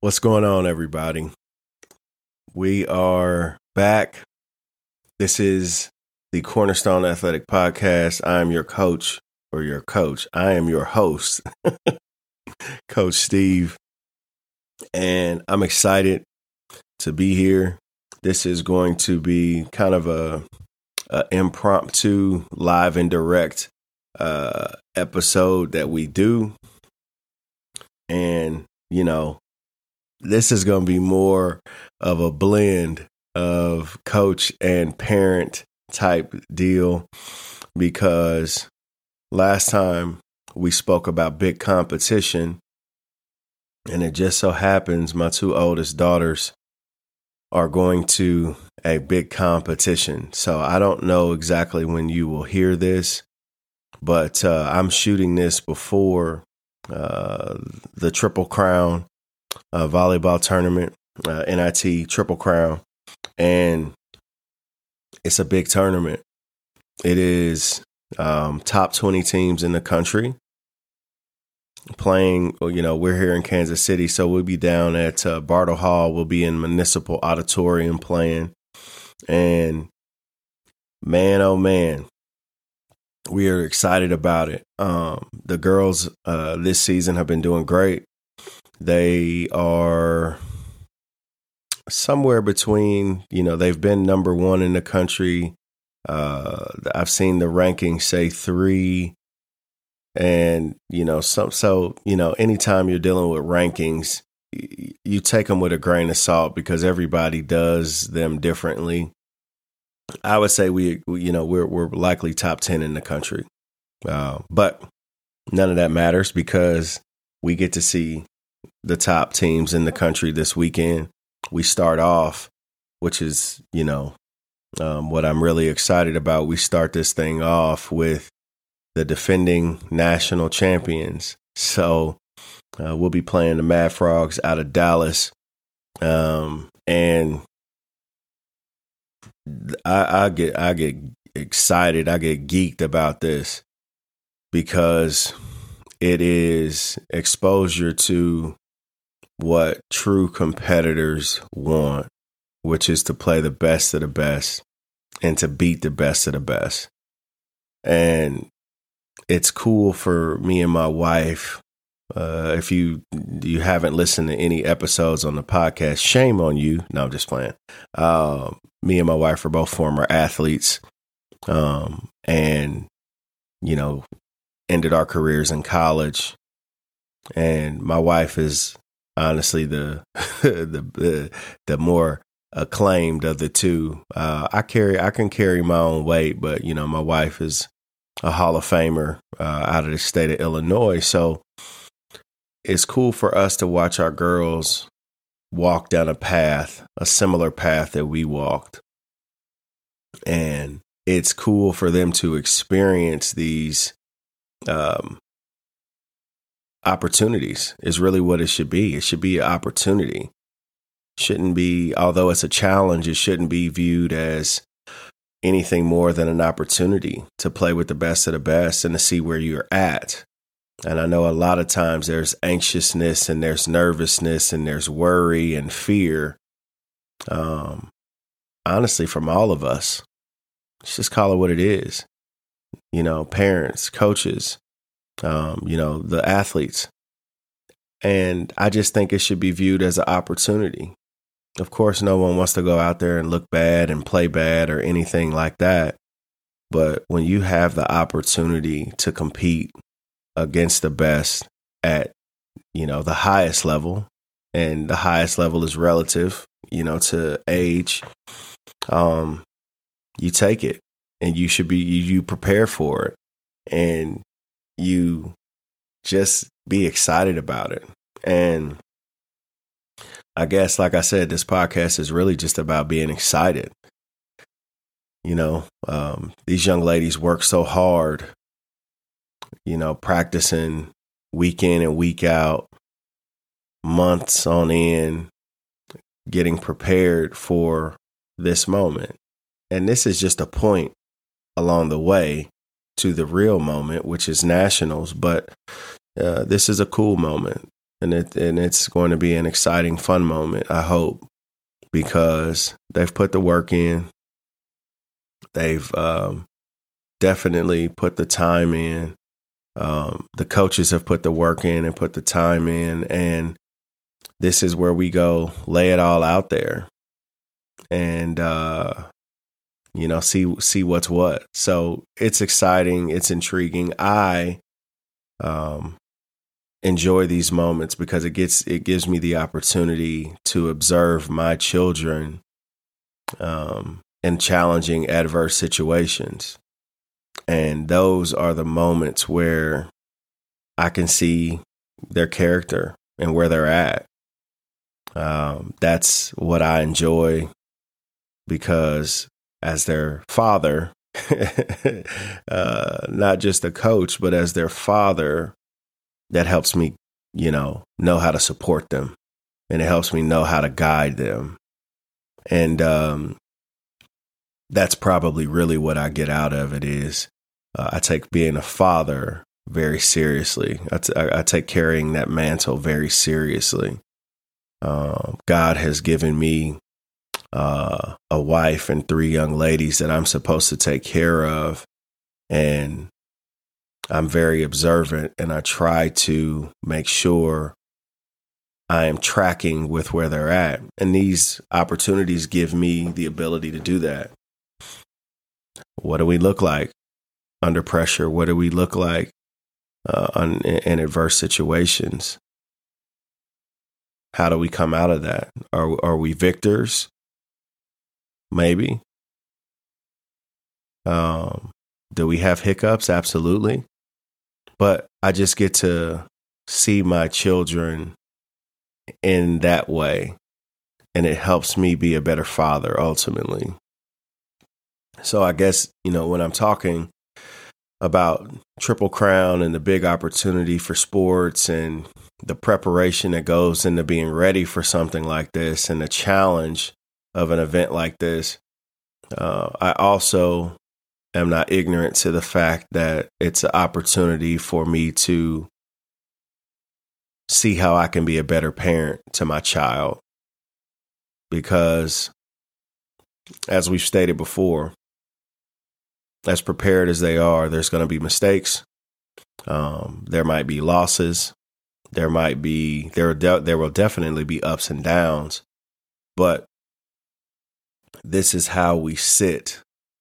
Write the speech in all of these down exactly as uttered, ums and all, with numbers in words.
What's going on, everybody? We are back. This is the Cornerstone Athletic Podcast. I am your coach, or your coach. I am your host, Coach Steve, and I'm excited to be here. This is going to be kind of a, a impromptu, live and direct uh, episode that we do, and you know. This is going to be more of a blend of coach and parent type deal because last time we spoke about big competition, and it just so happens my two oldest daughters are going to a big competition. So I don't know exactly when you will hear this, but uh, I'm shooting this before uh, the Triple Crown Uh, volleyball tournament, uh, N I T Triple Crown, and it's a big tournament. It is um, top twenty teams in the country playing. You know, we're here in Kansas City, so we'll be down at uh, Bartle Hall. We'll be in Municipal Auditorium playing, and man, oh man, we are excited about it. Um, the girls uh, this season have been doing great. They are somewhere between, you know, they've been number one in the country. Uh, I've seen the rankings say three. And, you know, some, so, you know, anytime you're dealing with rankings, you, you take them with a grain of salt because everybody does them differently. I would say we, you know, we're, we're likely top ten in the country. Uh, but none of that matters because we get to see the top teams in the country this weekend. We start off, which is, you know, um, what I'm really excited about. We start this thing off with the defending national champions. So uh, we'll be playing the Mad Frogs out of Dallas. Um, and I, I get, I get excited. I get geeked about this because it is exposure to what true competitors want, which is to play the best of the best and to beat the best of the best. And it's cool for me and my wife. Uh, if you you haven't listened to any episodes on the podcast, shame on you. No, I'm just playing. Uh, me and my wife are both former athletes, um, and you know, ended our careers in college. And my wife is honestly the the, the the more acclaimed of the two. Uh, I carry I can carry my own weight, but you know my wife is a Hall of Famer uh, out of the state of Illinois. So it's cool for us to watch our girls walk down a path, a similar path that we walked, and it's cool for them to experience these um, opportunities is really what it should be. It should be an opportunity. Shouldn't be, although it's a challenge, it shouldn't be viewed as anything more than an opportunity to play with the best of the best and to see where you're at. And I know a lot of times there's anxiousness and there's nervousness and there's worry and fear. Um, honestly, from all of us, let's just call it what it is. You know, parents, coaches, Um, you know, the athletes. And I just think it should be viewed as an opportunity. Of course, no one wants to go out there and look bad and play bad or anything like that. But when you have the opportunity to compete against the best at, you know, the highest level, and the highest level is relative, you know, to age, um, you take it and you should be, you, you prepare for it. And you just be excited about it. And I guess, like I said, this podcast is really just about being excited. You know, um, these young ladies work so hard, you know, practicing week in and week out, months on end, getting prepared for this moment. And this is just a point along the way to the real moment, which is nationals. But uh, this is a cool moment. And it and it's going to be an exciting, fun moment, I hope, because they've put the work in. They've um, definitely put the time in. Um, the coaches have put the work in and put the time in. And this is where we go lay it all out there and, uh, you know, see see what's what. So it's exciting. It's intriguing. I um, enjoy these moments because it gets it gives me the opportunity to observe my children um, in challenging, adverse situations. And those are the moments where I can see their character and where they're at. Um, that's what I enjoy because as their father, uh, not just a coach, but as their father, that helps me, you know, know how to support them, and it helps me know how to guide them. And um, that's probably really what I get out of it is uh, I take being a father very seriously. I, t- I take carrying that mantle very seriously. Uh, God has given me uh, a wife and three young ladies that I'm supposed to take care of. And I'm very observant, and I try to make sure I am tracking with where they're at. And these opportunities give me the ability to do that. What do we look like under pressure? What do we look like uh, on, in adverse situations? How do we come out of that? Are are we victors? Maybe. Um, do we have hiccups? Absolutely. But I just get to see my children in that way, and it helps me be a better father ultimately. So I guess, you know, when I'm talking about Triple Crown and the big opportunity for sports and the preparation that goes into being ready for something like this and the challenge of an event like this, uh, I also am not ignorant to the fact that it's an opportunity for me to see how I can be a better parent to my child. Because, as we've stated before, as prepared as they are, there's going to be mistakes. Um, there might be losses. There might be, there, de- there will definitely be ups and downs. But this is how we sit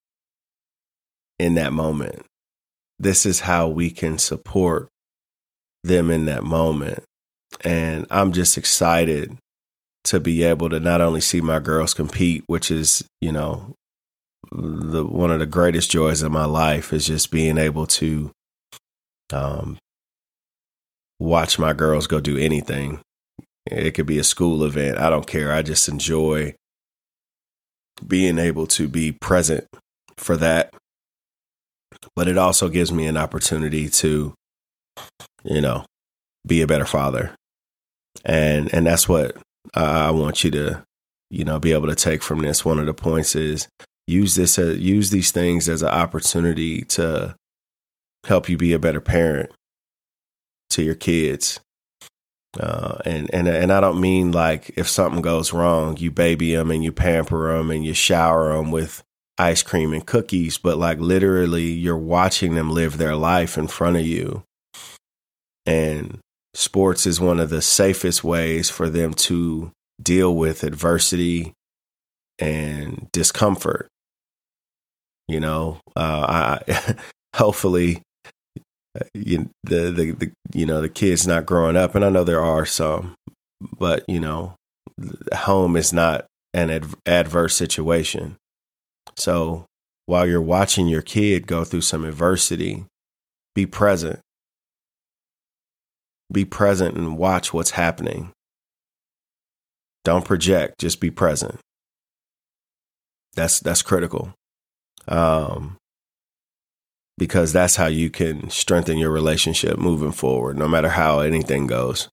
in that moment. This is how we can support them in that moment. And I'm just excited to be able to not only see my girls compete, which is, you know, the one of the greatest joys of my life is just being able to um, watch my girls go do anything. It could be a school event. I don't care. I just enjoy being able to be present for that. But it also gives me an opportunity to, you know, be a better father. And and that's what I want you to, you know, be able to take from this. One of the points is use this, uh, use these things as an opportunity to help you be a better parent to your kids. Uh, and, and, and I don't mean like if something goes wrong, you baby them and you pamper them and you shower them with ice cream and cookies, but like literally you're watching them live their life in front of you. And sports is one of the safest ways for them to deal with adversity and discomfort. You know, uh, I hopefully you, the, the, the, you know, the kids not growing up, and I know there are some, but, you know, home is not an ad- adverse situation. So while you're watching your kid go through some adversity, be present. Be present and watch what's happening. Don't project, just be present. That's that's critical. Um, because that's how you can strengthen your relationship moving forward, no matter how anything goes.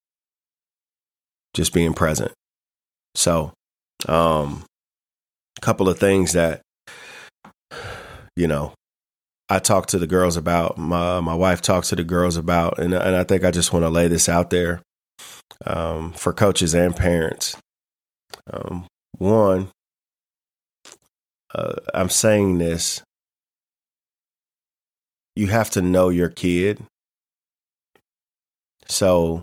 Just being present. So, um, a couple of things that, you know, I talk to the girls about, my my wife talks to the girls about, and, and I think I just want to lay this out there. um, for coaches and parents. Um, one, uh, I'm saying this, you have to know your kid. So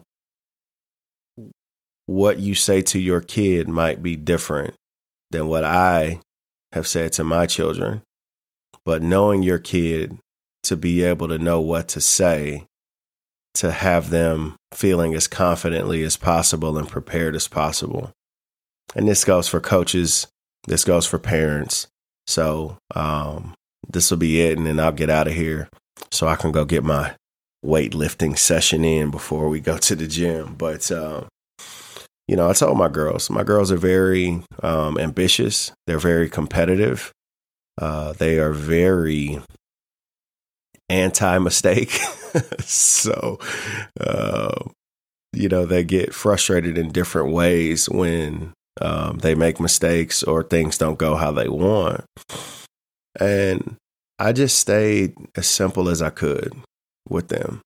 what you say to your kid might be different than what I have said to my children. But knowing your kid to be able to know what to say, to have them feeling as confidently as possible and prepared as possible. And this goes for coaches. This goes for parents. So um, this will be it. And then I'll get out of here so I can go get my weightlifting session in before we go to the gym. But, um, you know, I told my girls, my girls are very um, ambitious. They're very competitive. Uh, they are very anti-mistake. so, uh, you know, they get frustrated in different ways when um, they make mistakes or things don't go how they want. And I just stayed as simple as I could with them.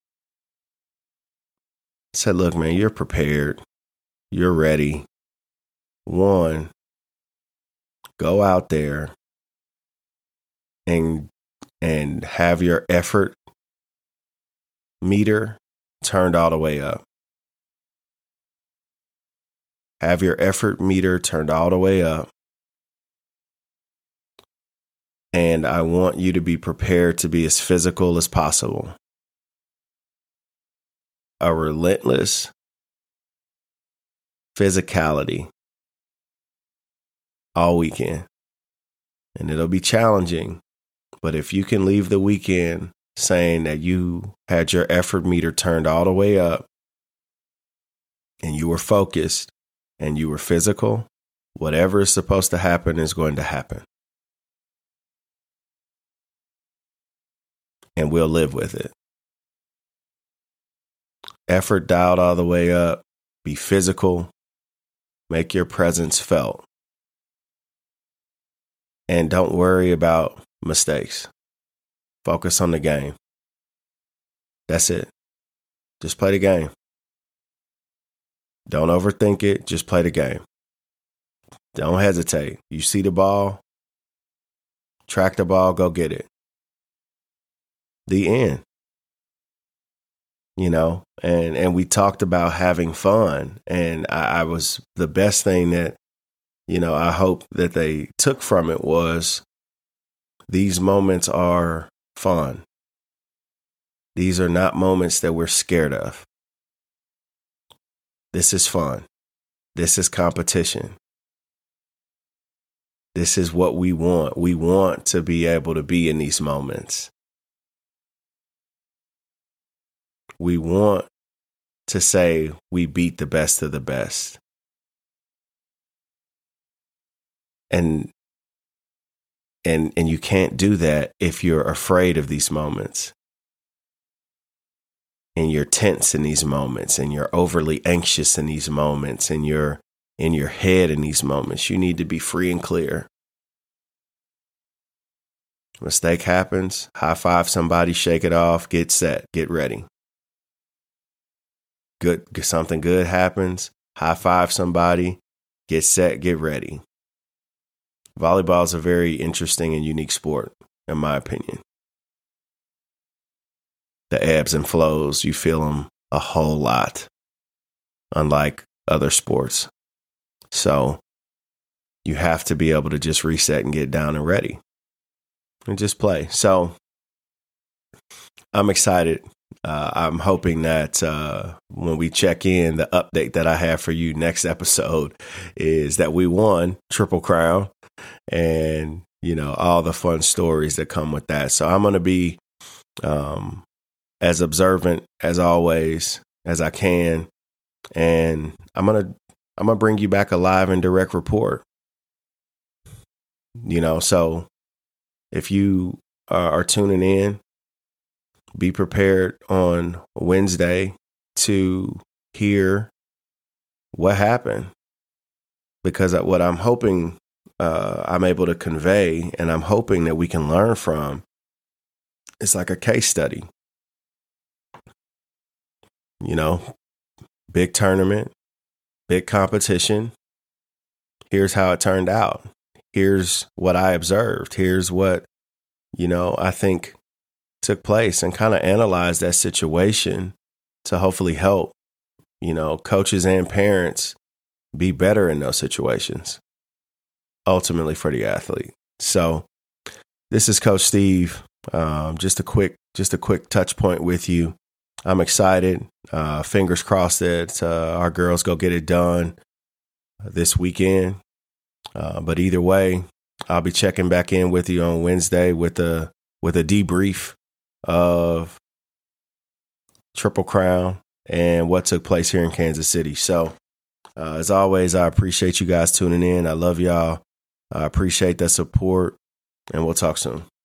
Said, look, man, you're prepared. You're ready. One, go out there and and have your effort meter turned all the way up. Have your effort meter turned all the way up. And I want you to be prepared to be as physical as possible. A relentless physicality all weekend. And it'll be challenging. But if you can leave the weekend saying that you had your effort meter turned all the way up and you were focused and you were physical, whatever is supposed to happen is going to happen. And we'll live with it. Effort dialed all the way up. Be physical. Make your presence felt. And don't worry about mistakes. Focus on the game. That's it. Just play the game. Don't overthink it. Just play the game. Don't hesitate. You see the ball, track the ball, go get it. The end. You know, and, and we talked about having fun. And I, I was the best thing that, you know, I hope that they took from it was these moments are fun. These are not moments that we're scared of. This is fun. This is competition. This is what we want. We want to be able to be in these moments. We want to say we beat the best of the best. And and and you can't do that if you're afraid of these moments. And you're tense in these moments, and you're overly anxious in these moments, and you're in your head in these moments. You need to be free and clear. Mistake happens, high five somebody, shake it off, get set, get ready. Good, something good happens, high five somebody, get set, get ready. Volleyball is a very interesting and unique sport, in my opinion. The ebbs and flows, you feel them a whole lot, unlike other sports. So you have to be able to just reset and get down and ready and just play. So I'm excited. Uh, I'm hoping that uh, when we check in, the update that I have for you next episode is that we won Triple Crown and, you know, all the fun stories that come with that. So I'm going to be um, as observant as always as I can. And I'm going to I'm going to bring you back a live and direct report. You know, so if you uh, are tuning in, be prepared on Wednesday to hear what happened, because what I'm hoping uh, I'm able to convey and I'm hoping that we can learn from is like a case study. You know, big tournament, big competition. Here's how it turned out. Here's what I observed. Here's what, you know, I think took place, and kind of analyze that situation to hopefully help, you know, coaches and parents be better in those situations, ultimately for the athlete. So this is Coach Steve. Um, just a quick, just a quick touch point with you. I'm excited. Uh, fingers crossed that uh, our girls go get it done this weekend. Uh, but either way, I'll be checking back in with you on Wednesday with a with a debrief of Triple Crown and what took place here in Kansas City. So, uh, as always, I appreciate you guys tuning in. I love y'all. I appreciate that support, and we'll talk soon.